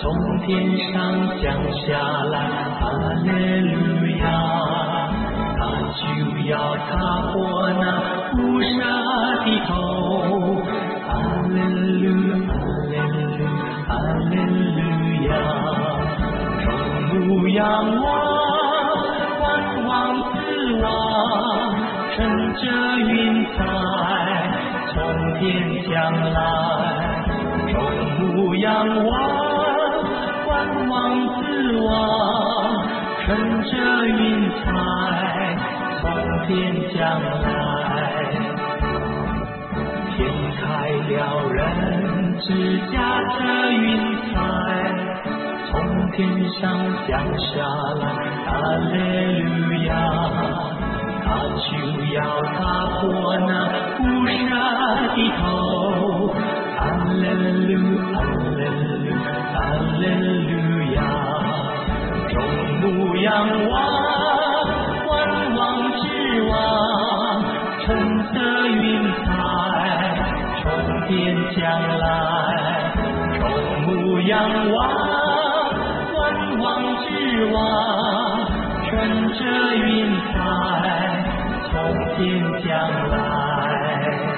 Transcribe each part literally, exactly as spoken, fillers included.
从天上降下来，哈利路亚！他就要踏破那不杀的头，哈利路，哈利路，哈利路亚！众目仰望，观望四望，乘着云彩从天降来，众目仰望。观望四望，乘着云彩从天降来。天开了，人只驾着云彩从天上降下来，哈利路亚！他就要踏破那不杀的头，哈利路，哈利路，哈利路亚！众目仰望，观望之望，乘着云彩从天降来。众目仰望，观望之望，乘着云彩从天降来。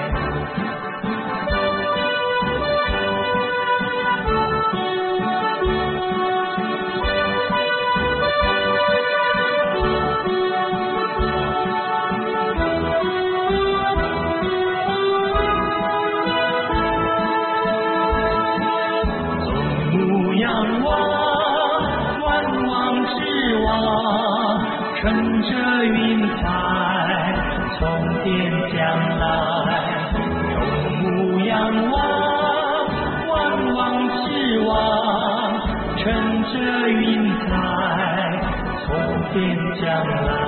乘着云彩从天降来，众目仰望，观望之望，乘着云彩从天降来。